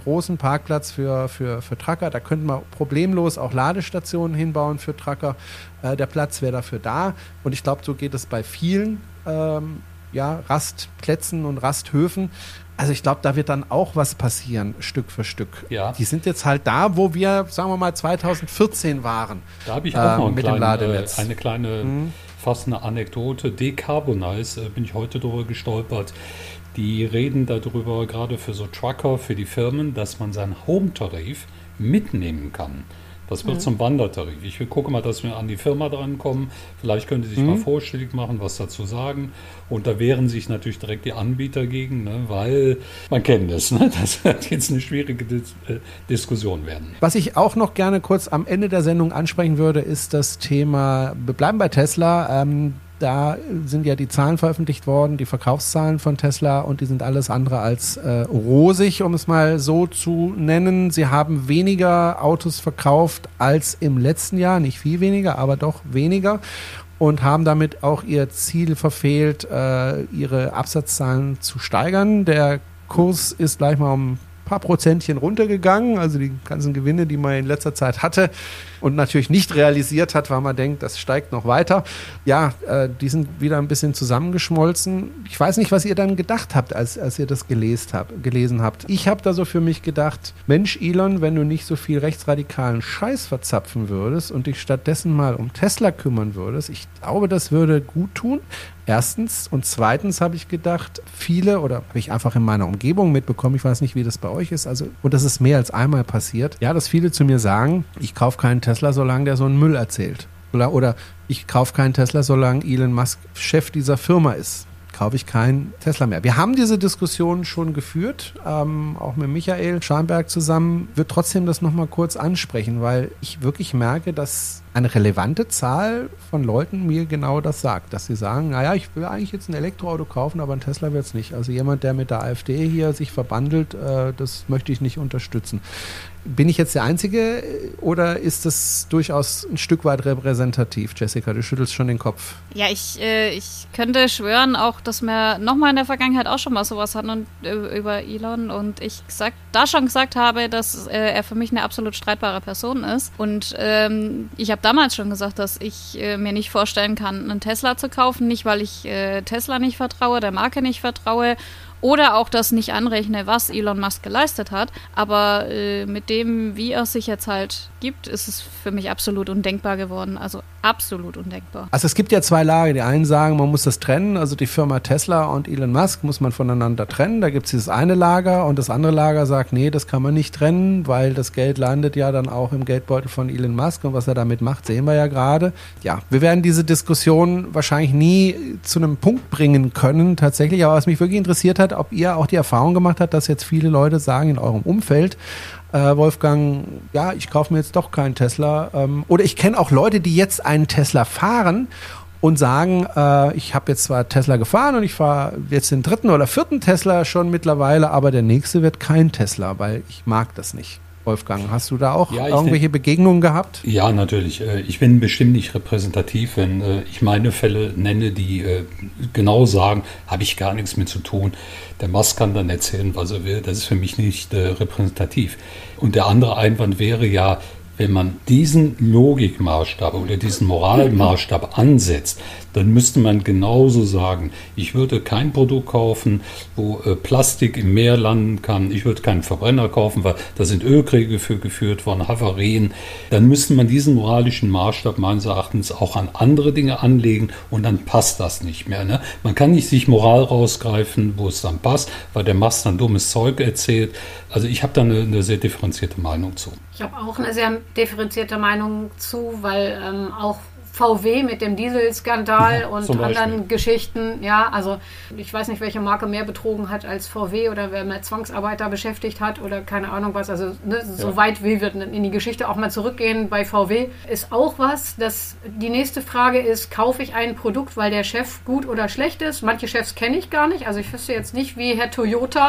großen Parkplatz für, für, für Trucker. Da könnten wir problemlos auch Ladestationen hinbauen für Trucker. Äh, der Platz wäre dafür da. Und ich glaube, so geht es bei vielen ähm, ja, Rastplätzen und Rasthöfen. Also ich glaube, da wird dann auch was passieren, Stück für Stück. Ja. Die sind jetzt halt da, wo wir, sagen wir mal, zweitausendvierzehn waren. Da habe ich auch noch äh, mit kleinen, dem Ladenetz. Äh, eine kleine, mhm. fast eine Anekdote. Decarbonize, äh, bin ich heute drüber gestolpert. Die reden darüber, gerade für so Trucker, für die Firmen, dass man seinen Home-Tarif mitnehmen kann. Das wird mhm. zum Wandertarif. Ich will gucken mal, dass wir an die Firma drankommen. Vielleicht können Sie sich mhm. mal vorstellig machen, was dazu sagen. Und da wehren sich natürlich direkt die Anbieter gegen, ne? Weil man kennt es. Ne? Das wird jetzt eine schwierige Dis- äh, Diskussion werden. Was ich auch noch gerne kurz am Ende der Sendung ansprechen würde, ist das Thema, wir bleiben bei Tesla. Ähm, Da sind ja die Zahlen veröffentlicht worden, die Verkaufszahlen von Tesla, und die sind alles andere als äh, rosig, um es mal so zu nennen. Sie haben weniger Autos verkauft als im letzten Jahr, nicht viel weniger, aber doch weniger, und haben damit auch ihr Ziel verfehlt, äh, ihre Absatzzahlen zu steigern. Der Kurs ist gleich mal um ein paar Prozentchen runtergegangen, also die ganzen Gewinne, die man in letzter Zeit hatte und natürlich nicht realisiert hat, weil man denkt, das steigt noch weiter. Ja, äh, die sind wieder ein bisschen zusammengeschmolzen. Ich weiß nicht, was ihr dann gedacht habt, als, als ihr das gelesen habt, gelesen habt. Ich habe da so für mich gedacht, Mensch Elon, wenn du nicht so viel rechtsradikalen Scheiß verzapfen würdest und dich stattdessen mal um Tesla kümmern würdest, ich glaube, das würde gut tun. Erstens. Und zweitens habe ich gedacht, viele, oder habe ich einfach in meiner Umgebung mitbekommen, ich weiß nicht, wie das bei euch ist, also, und das ist mehr als einmal passiert, ja, dass viele zu mir sagen, ich kaufe keinen Tesla, solange der so einen Müll erzählt. Oder, oder ich kaufe keinen Tesla, solange Elon Musk Chef dieser Firma ist. Kaufe ich keinen Tesla mehr. Wir haben diese Diskussion schon geführt, ähm, auch mit Michael Scharnberg zusammen. Ich würde trotzdem das nochmal kurz ansprechen, weil ich wirklich merke, dass eine relevante Zahl von Leuten mir genau das sagt, dass sie sagen, naja, ich will eigentlich jetzt ein Elektroauto kaufen, aber ein Tesla wird es nicht. Also jemand, der mit der AfD hier sich verbandelt, äh, das möchte ich nicht unterstützen. Bin ich jetzt der Einzige oder ist das durchaus ein Stück weit repräsentativ? Jessica, du schüttelst schon den Kopf. Ja, ich, äh, ich könnte schwören auch, dass wir nochmal in der Vergangenheit auch schon mal sowas hatten und, äh, über Elon, und ich gesagt, da schon gesagt habe, dass äh, er für mich eine absolut streitbare Person ist. Und ähm, ich habe damals schon gesagt, dass ich äh, mir nicht vorstellen kann, einen Tesla zu kaufen, nicht weil ich äh, Tesla nicht vertraue, der Marke nicht vertraue, oder auch das nicht anrechne, was Elon Musk geleistet hat. Aber äh, mit dem, wie er sich jetzt halt gibt, ist es für mich absolut undenkbar geworden. Also absolut undenkbar. Also es gibt ja zwei Lager. Die einen sagen, man muss das trennen. Also die Firma Tesla und Elon Musk muss man voneinander trennen. Da gibt es dieses eine Lager, und das andere Lager sagt, nee, das kann man nicht trennen, weil das Geld landet ja dann auch im Geldbeutel von Elon Musk, und was er damit macht, sehen wir ja gerade. Ja, wir werden diese Diskussion wahrscheinlich nie zu einem Punkt bringen können, tatsächlich. Aber was mich wirklich interessiert hat, ob ihr auch die Erfahrung gemacht habt, dass jetzt viele Leute sagen in eurem Umfeld, äh, Wolfgang, ja, ich kaufe mir jetzt doch keinen Tesla. Ähm, oder ich kenne auch Leute, die jetzt einen Tesla fahren und sagen, äh, ich habe jetzt zwar Tesla gefahren und ich fahre jetzt den dritten oder vierten Tesla schon mittlerweile, aber der nächste wird kein Tesla, weil ich mag das nicht. Wolfgang, hast du da auch ja, irgendwelche denk, Begegnungen gehabt? Ja, natürlich. Ich bin bestimmt nicht repräsentativ, wenn ich meine Fälle nenne, die genau sagen, habe ich gar nichts mit zu tun. Der Musk kann dann erzählen, was er will. Das ist für mich nicht repräsentativ. Und der andere Einwand wäre ja, wenn man diesen Logikmaßstab oder diesen Moralmaßstab ansetzt, dann müsste man genauso sagen, ich würde kein Produkt kaufen, wo äh, Plastik im Meer landen kann. Ich würde keinen Verbrenner kaufen, weil da sind Ölkriege für geführt worden, Havarien. Dann müsste man diesen moralischen Maßstab meines Erachtens auch an andere Dinge anlegen, und dann passt das nicht mehr. Ne? Man kann nicht sich Moral rausgreifen, wo es dann passt, weil der Mast dann dummes Zeug erzählt. Also ich habe da eine, eine sehr differenzierte Meinung zu. Ich habe auch eine sehr differenzierte Meinung zu, weil ähm, auch V W mit dem Dieselskandal ja, und anderen Geschichten, ja, also ich weiß nicht, welche Marke mehr betrogen hat als V W oder wer mehr Zwangsarbeiter beschäftigt hat oder keine Ahnung was, also ne, so ja. weit wie wir in die Geschichte auch mal zurückgehen bei V W, ist auch was, dass die nächste Frage ist, kaufe ich ein Produkt, weil der Chef gut oder schlecht ist? Manche Chefs kenne ich gar nicht, also ich wüsste jetzt nicht, wie Herr Toyota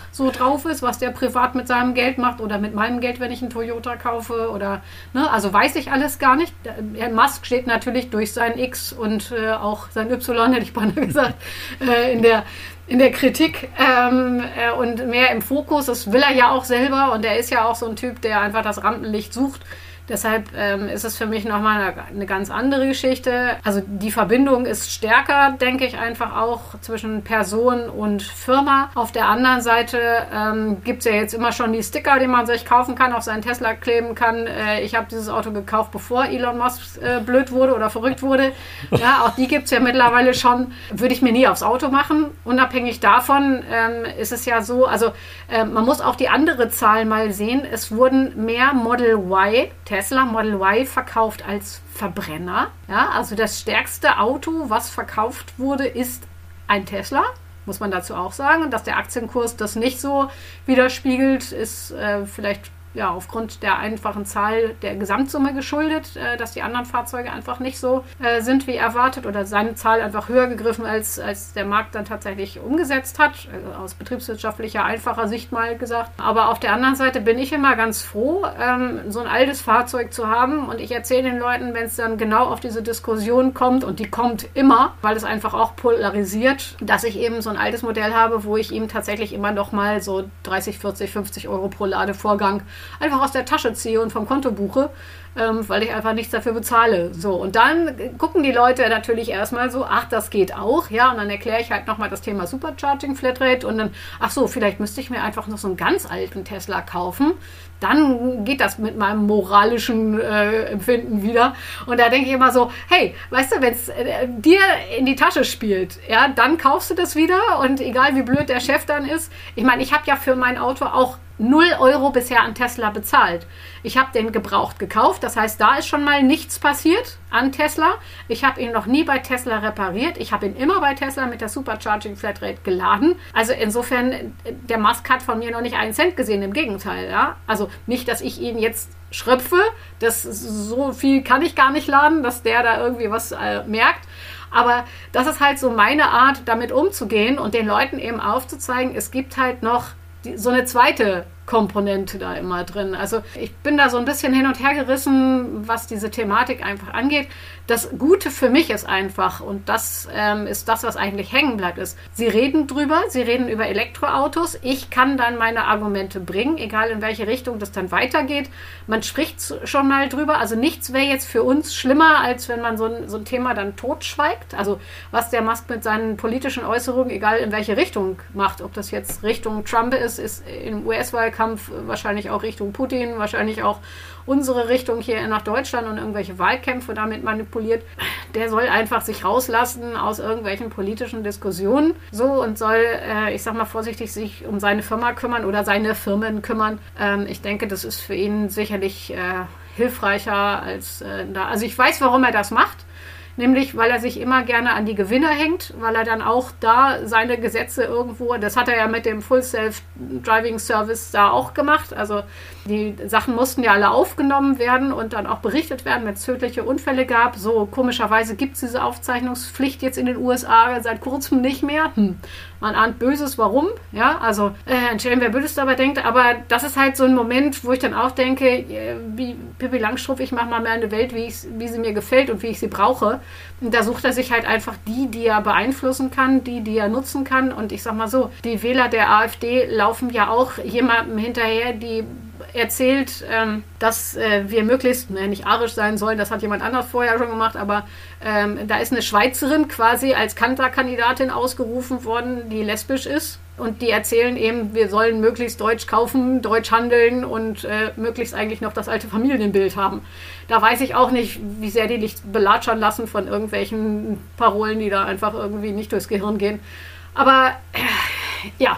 so drauf ist, was der privat mit seinem Geld macht oder mit meinem Geld, wenn ich einen Toyota kaufe oder, ne, also weiß ich alles gar nicht. Herr Musk steht natürlich durch sein X und äh, auch sein Y, hätte ich beinahe gesagt, äh, in der in der Kritik ähm, äh, und mehr im Fokus. Das will er ja auch selber und er ist ja auch so ein Typ, der einfach das Rampenlicht sucht. Deshalb ähm, ist es für mich nochmal eine, eine ganz andere Geschichte. Also die Verbindung ist stärker, denke ich, einfach auch zwischen Person und Firma. Auf der anderen Seite ähm, gibt es ja jetzt immer schon die Sticker, die man sich kaufen kann, auf seinen Tesla kleben kann. Äh, ich habe dieses Auto gekauft, bevor Elon Musk äh, blöd wurde oder verrückt wurde. Ja, auch die gibt es ja mittlerweile schon. Würde ich mir nie aufs Auto machen. Unabhängig davon ähm, ist es ja so, also äh, man muss auch die andere Zahl mal sehen. Es wurden mehr Model Y, Tesla Model Y verkauft als Verbrenner. Ja, also das stärkste Auto, was verkauft wurde, ist ein Tesla. Muss man dazu auch sagen. Und dass der Aktienkurs das nicht so widerspiegelt, ist äh, vielleicht ja, aufgrund der einfachen Zahl der Gesamtsumme geschuldet, äh, dass die anderen Fahrzeuge einfach nicht so äh, sind wie erwartet oder seine Zahl einfach höher gegriffen, als, als der Markt dann tatsächlich umgesetzt hat. Also aus betriebswirtschaftlicher, einfacher Sicht mal gesagt. Aber auf der anderen Seite bin ich immer ganz froh, ähm, so ein altes Fahrzeug zu haben und ich erzähle den Leuten, wenn es dann genau auf diese Diskussion kommt und die kommt immer, weil es einfach auch polarisiert, dass ich eben so ein altes Modell habe, wo ich ihm tatsächlich immer noch mal so dreißig, vierzig, fünfzig Euro pro Ladevorgang einfach aus der Tasche ziehe und vom Konto buche, ähm, weil ich einfach nichts dafür bezahle. So, und dann gucken die Leute natürlich erstmal so, ach, das geht auch, ja, und dann erkläre ich halt nochmal das Thema Supercharging Flatrate und dann, ach so, vielleicht müsste ich mir einfach noch so einen ganz alten Tesla kaufen, dann geht das mit meinem moralischen äh, Empfinden wieder. Und da denke ich immer so, hey, weißt du, wenn es äh, dir in die Tasche spielt, ja, dann kaufst du das wieder und egal wie blöd der Chef dann ist. Ich meine, ich habe ja für mein Auto auch null Euro bisher an Tesla bezahlt. Ich habe den gebraucht gekauft, das heißt, da ist schon mal nichts passiert an Tesla. Ich habe ihn noch nie bei Tesla repariert. Ich habe ihn immer bei Tesla mit der Supercharging Flatrate geladen. Also insofern, der Musk hat von mir noch nicht einen Cent gesehen, im Gegenteil. Ja? Also nicht, dass ich ihn jetzt schröpfe, das, so viel kann ich gar nicht laden, dass der da irgendwie was äh, merkt. Aber das ist halt so meine Art, damit umzugehen und den Leuten eben aufzuzeigen, es gibt halt noch die, so eine zweite Komponente da immer drin. Also ich bin da so ein bisschen hin und her gerissen, was diese Thematik einfach angeht. Das Gute für mich ist einfach, und das ähm, ist das, was eigentlich hängen bleibt, ist, sie reden drüber, sie reden über Elektroautos. Ich kann dann meine Argumente bringen, egal in welche Richtung das dann weitergeht. Man spricht schon mal drüber. Also nichts wäre jetzt für uns schlimmer, als wenn man so ein, so ein Thema dann totschweigt. Also was der Musk mit seinen politischen Äußerungen, egal in welche Richtung macht, ob das jetzt Richtung Trump ist, ist im U S-Wahlkampf wahrscheinlich auch Richtung Putin, wahrscheinlich auch unsere Richtung hier nach Deutschland und irgendwelche Wahlkämpfe damit manipuliert. Der soll einfach sich rauslassen aus irgendwelchen politischen Diskussionen so und soll, äh, ich sag mal vorsichtig, sich um seine Firma kümmern oder seine Firmen kümmern. Ähm, ich denke, das ist für ihn sicherlich äh, hilfreicher als äh, da. Also ich weiß, warum er das macht. Nämlich, weil er sich immer gerne an die Gewinner hängt, weil er dann auch da seine Gesetze irgendwo, das hat er ja mit dem Full Self-Driving Service da auch gemacht, also die Sachen mussten ja alle aufgenommen werden und dann auch berichtet werden, wenn es tödliche Unfälle gab. So komischerweise gibt es diese Aufzeichnungspflicht jetzt in den U S A seit kurzem nicht mehr. Hm. Man ahnt Böses, warum? Ja, also äh, entschuldigen, wer Böses dabei denkt, aber das ist halt so ein Moment, wo ich dann auch denke, äh, wie Pippi Langstrumpf, ich mache mal mehr eine Welt, wie, ich, wie sie mir gefällt und wie ich sie brauche. Und da sucht er sich halt einfach die, die er beeinflussen kann, die, die er nutzen kann. Und ich sag mal so, die Wähler der AfD laufen ja auch jemandem hinterher, die erzählt, ähm, dass äh, wir möglichst, ne, nicht arisch sein sollen, das hat jemand anders vorher schon gemacht, aber ähm, da ist eine Schweizerin quasi als Kanzlerkandidatin ausgerufen worden, die lesbisch ist. Und die erzählen eben, wir sollen möglichst deutsch kaufen, deutsch handeln und äh, möglichst eigentlich noch das alte Familienbild haben. Da weiß ich auch nicht, wie sehr die dich belatschern lassen von irgendwelchen Parolen, die da einfach irgendwie nicht durchs Gehirn gehen. Aber äh, ja,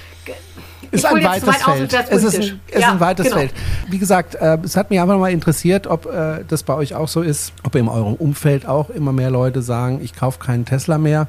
ist ein weites Feld. Es ist ein, es ja, ist ein weites genau. Feld. Wie gesagt, äh, es hat mich einfach mal interessiert, ob äh, das bei euch auch so ist, ob in eurem Umfeld auch immer mehr Leute sagen, ich kaufe keinen Tesla mehr.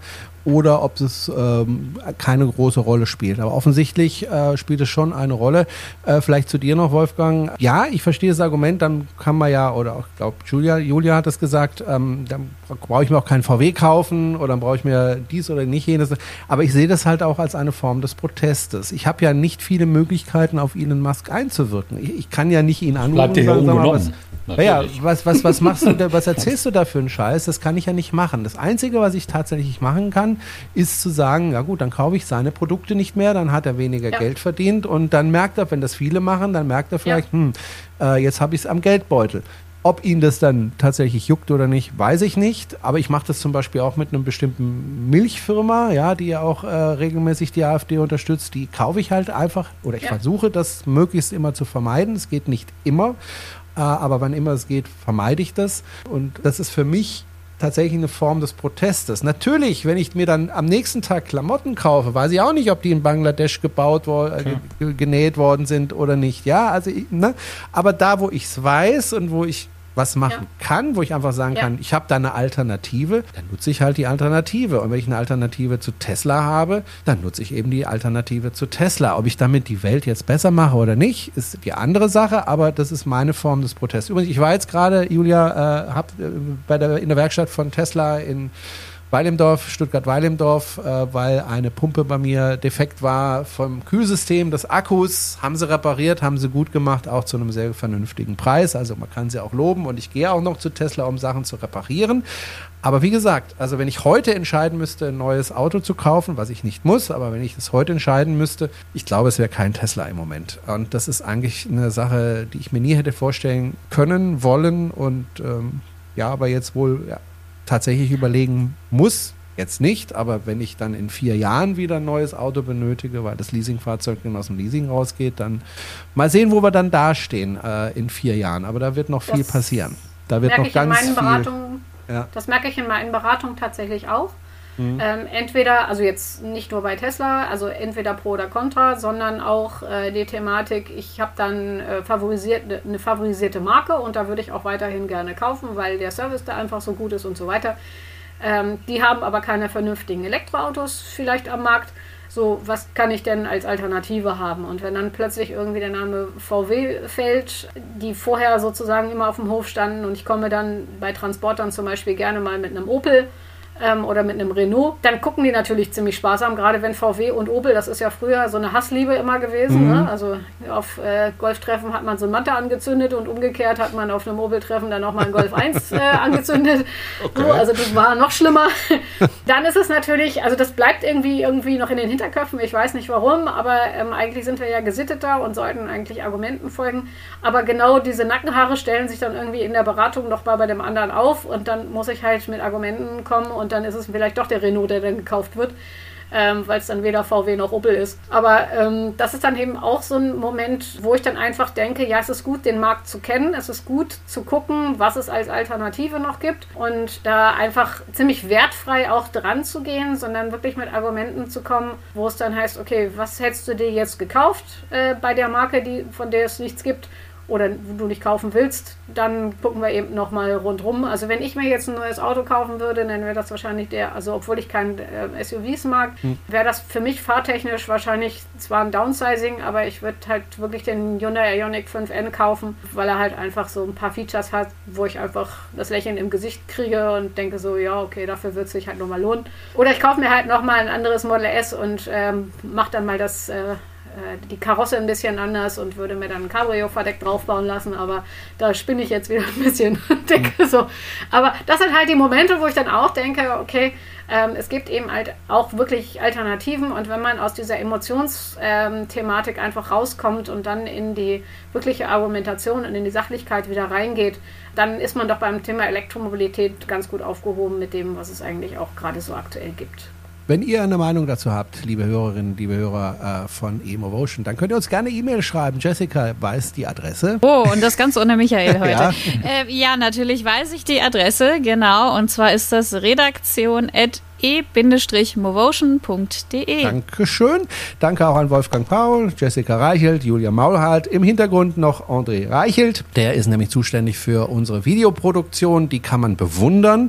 oder ob es ähm, keine große Rolle spielt. Aber offensichtlich äh, spielt es schon eine Rolle. Äh, vielleicht zu dir noch, Wolfgang. Ja, ich verstehe das Argument, dann kann man ja, oder auch, ich glaube, Julia, Julia hat es gesagt, ähm, dann brauche ich mir auch keinen V W kaufen oder dann brauche ich mir dies oder nicht jenes. Aber ich sehe das halt auch als eine Form des Protestes. Ich habe ja nicht viele Möglichkeiten, auf Elon Musk einzuwirken. Ich, ich kann ja nicht ihn anrufen Bleibt und sagen, sag mal, was, ja, Natürlich. was, was, was machst du da, was erzählst du da für einen Scheiß? Das kann ich ja nicht machen. Das Einzige, was ich tatsächlich machen kann, ist zu sagen, ja gut, dann kaufe ich seine Produkte nicht mehr, dann hat er weniger Ja. Geld verdient und dann merkt er, wenn das viele machen, dann merkt er vielleicht, hm, äh, jetzt habe ich es am Geldbeutel. Ob ihn das dann tatsächlich juckt oder nicht, weiß ich nicht. Aber ich mache das zum Beispiel auch mit einer bestimmten Milchfirma, ja, die ja auch äh, regelmäßig die AfD unterstützt. Die kaufe ich halt einfach, oder ich Ja. versuche das möglichst immer zu vermeiden. Es geht nicht immer, äh, aber wann immer es geht, vermeide ich das. Und das ist für mich tatsächlich eine Form des Protestes. Natürlich, wenn ich mir dann am nächsten Tag Klamotten kaufe, weiß ich auch nicht, ob die in Bangladesch gebaut wo, äh, ge- genäht worden sind oder nicht. Ja, also, ich, ne? Aber da, wo ich es weiß und wo ich was machen kann, wo ich einfach sagen Ja. kann, ich habe da eine Alternative, dann nutze ich halt die Alternative. Und wenn ich eine Alternative zu Tesla habe, dann nutze ich eben die Alternative zu Tesla. Ob ich damit die Welt jetzt besser mache oder nicht, ist die andere Sache, aber das ist meine Form des Protests. Übrigens, ich war jetzt gerade, Julia, äh, hab, äh, bei der, in der Werkstatt von Tesla in Weilimdorf, Stuttgart-Weilimdorf, äh, weil eine Pumpe bei mir defekt war vom Kühlsystem des Akkus, haben sie repariert, haben sie gut gemacht, auch zu einem sehr vernünftigen Preis. Also man kann sie auch loben und ich gehe auch noch zu Tesla, um Sachen zu reparieren. Aber wie gesagt, also wenn ich heute entscheiden müsste, ein neues Auto zu kaufen, was ich nicht muss, aber wenn ich das heute entscheiden müsste, ich glaube, es wäre kein Tesla im Moment. Und das ist eigentlich eine Sache, die ich mir nie hätte vorstellen können, wollen und ähm, ja, aber jetzt wohl ja, tatsächlich überlegen muss, jetzt nicht, aber wenn ich dann in vier Jahren wieder ein neues Auto benötige, weil das Leasingfahrzeug dann aus dem Leasing rausgeht, dann mal sehen, wo wir dann dastehen äh, in vier Jahren. Aber da wird noch viel Das passieren. Da wird merke noch ich in ganz meinen viel. Beratungen, Ja. Das merke ich in meinen Beratungen tatsächlich auch. Mhm. Ähm, entweder, also jetzt nicht nur bei Tesla, also entweder pro oder contra, sondern auch äh, die Thematik, ich habe dann äh, favorisiert, eine favorisierte Marke und da würde ich auch weiterhin gerne kaufen, weil der Service da einfach so gut ist und so weiter. Ähm, die haben aber keine vernünftigen Elektroautos vielleicht am Markt. So, was kann ich denn als Alternative haben? Und wenn dann plötzlich irgendwie der Name V W fällt, die vorher sozusagen immer auf dem Hof standen und ich komme dann bei Transportern zum Beispiel gerne mal mit einem Opel ähm, oder mit einem Renault, dann gucken die natürlich ziemlich sparsam, gerade wenn V W und Opel, das ist ja früher so eine Hassliebe immer gewesen. Mhm. Ne? Also auf äh, Golftreffen hat man so ein Manta angezündet und umgekehrt hat man auf einem Opel-Treffen dann auch mal ein Golf eins äh, angezündet. Okay. So, also das war noch schlimmer. Dann ist es natürlich, also das bleibt irgendwie irgendwie noch in den Hinterköpfen, ich weiß nicht warum, aber ähm, eigentlich sind wir ja gesitteter und sollten eigentlich Argumenten folgen. Aber genau diese Nackenhaare stellen sich dann irgendwie in der Beratung noch mal bei dem anderen auf und dann muss ich halt mit Argumenten kommen und dann ist es vielleicht doch der Renault, der dann gekauft wird. Ähm, weil es dann weder V W noch Opel ist. Aber ähm, das ist dann eben auch so ein Moment, wo ich dann einfach denke, ja, es ist gut, den Markt zu kennen, es ist gut zu gucken, was es als Alternative noch gibt und da einfach ziemlich wertfrei auch dran zu gehen, sondern wirklich mit Argumenten zu kommen, wo es dann heißt, okay, was hättest du dir jetzt gekauft äh, bei der Marke, die, von der es nichts gibt, oder du nicht kaufen willst, dann gucken wir eben nochmal rundrum. Also wenn ich mir jetzt ein neues Auto kaufen würde, dann wäre das wahrscheinlich der, also obwohl ich kein äh, S U Vs mag, hm. wäre das für mich fahrtechnisch wahrscheinlich zwar ein Downsizing, aber ich würde halt wirklich den Hyundai Ioniq fünf N kaufen, weil er halt einfach so ein paar Features hat, wo ich einfach das Lächeln im Gesicht kriege und denke so, ja, okay, dafür wird es sich halt nochmal lohnen. Oder ich kaufe mir halt nochmal ein anderes Model S und ähm, mache dann mal das äh, die Karosse ein bisschen anders und würde mir dann ein Cabrio-Verdeck draufbauen lassen, aber da spinne ich jetzt wieder ein bisschen dick. So. Aber das sind halt die Momente, wo ich dann auch denke, okay, ähm, es gibt eben halt auch wirklich Alternativen und wenn man aus dieser Emotionsthematik ähm, einfach rauskommt und dann in die wirkliche Argumentation und in die Sachlichkeit wieder reingeht, dann ist man doch beim Thema Elektromobilität ganz gut aufgehoben mit dem, was es eigentlich auch gerade so aktuell gibt. Wenn ihr eine Meinung dazu habt, liebe Hörerinnen, liebe Hörer äh, von eMovotion, dann könnt ihr uns gerne E-Mail schreiben. Jessica weiß die Adresse. Oh, und das ganz ohne Michael heute. Ja. Äh, ja, natürlich weiß ich die Adresse, genau. Und zwar ist das redaktion at e movotion punkt de. Dankeschön. Danke auch an Wolfgang Paul, Jessica Reichelt, Julia Maulhardt. Im Hintergrund noch André Reichelt. Der ist nämlich zuständig für unsere Videoproduktion. Die kann man bewundern.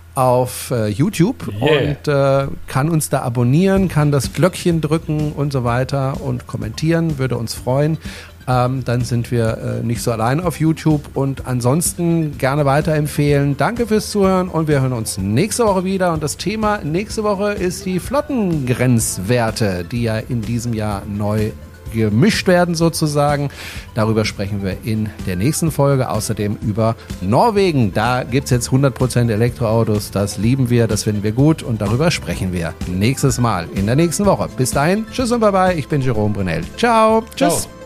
auf äh, YouTube Yeah. und äh, kann uns da abonnieren, kann das Glöckchen drücken und so weiter und kommentieren, würde uns freuen. Ähm, dann sind wir äh, nicht so allein auf YouTube und ansonsten gerne weiterempfehlen. Danke fürs Zuhören und wir hören uns nächste Woche wieder. Und das Thema nächste Woche ist die Flottengrenzwerte, die ja in diesem Jahr neu gemischt werden sozusagen. Darüber sprechen wir in der nächsten Folge. Außerdem über Norwegen. Da gibt es jetzt hundert Prozent Elektroautos. Das lieben wir, das finden wir gut und darüber sprechen wir nächstes Mal in der nächsten Woche. Bis dahin, tschüss und bye bye. Ich bin Jerome Brunel. Ciao. Ciao. Tschüss.